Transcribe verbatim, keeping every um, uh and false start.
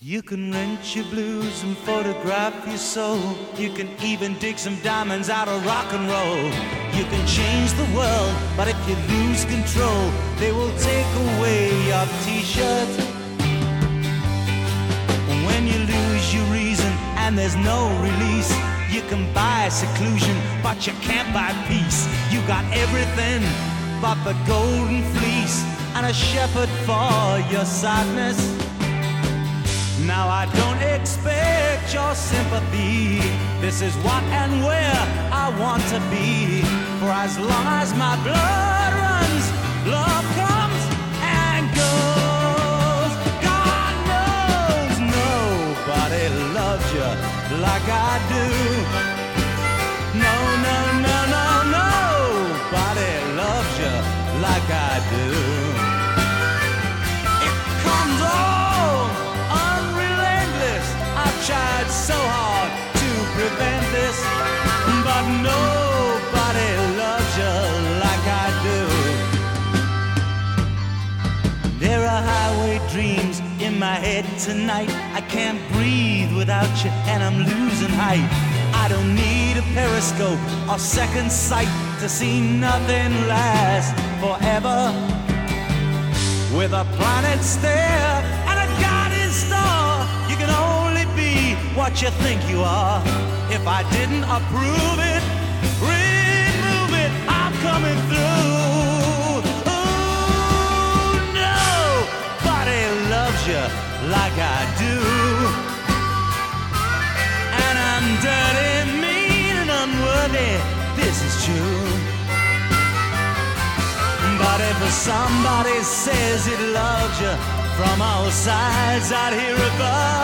You can rent your blues and photograph your soul. You can even dig some diamonds out of rock and roll. You can change the world, but if you lose control, they will take away your t-shirt. When you lose your reason and there's no release, you can buy seclusion, but you can't buy peace. You got everything but the golden fleece and a shepherd for your sadness. Now I don't expect your sympathy. This is what and where I want to be. For as long as my blood runs, love comes and goes. God knows nobody loves you like I do. No, no, no, no, nobody loves you like I do. It comes on unrelentless. I've tried so hard to prevent this, but nobody loves you like I do. There are highway dreams in my head tonight. I can't breathe without you and I'm losing height. I don't need a periscope or second sight to see nothing last forever. With a planet's there and a guiding star, you can only be what you think you are. If I didn't approve it, remove it, I'm coming through. Ooh, nobody loves you like I do. And I'm dirty, mean, and unworthy, this is true. But if somebody says it loves you from all sides, I'd hear a buzz.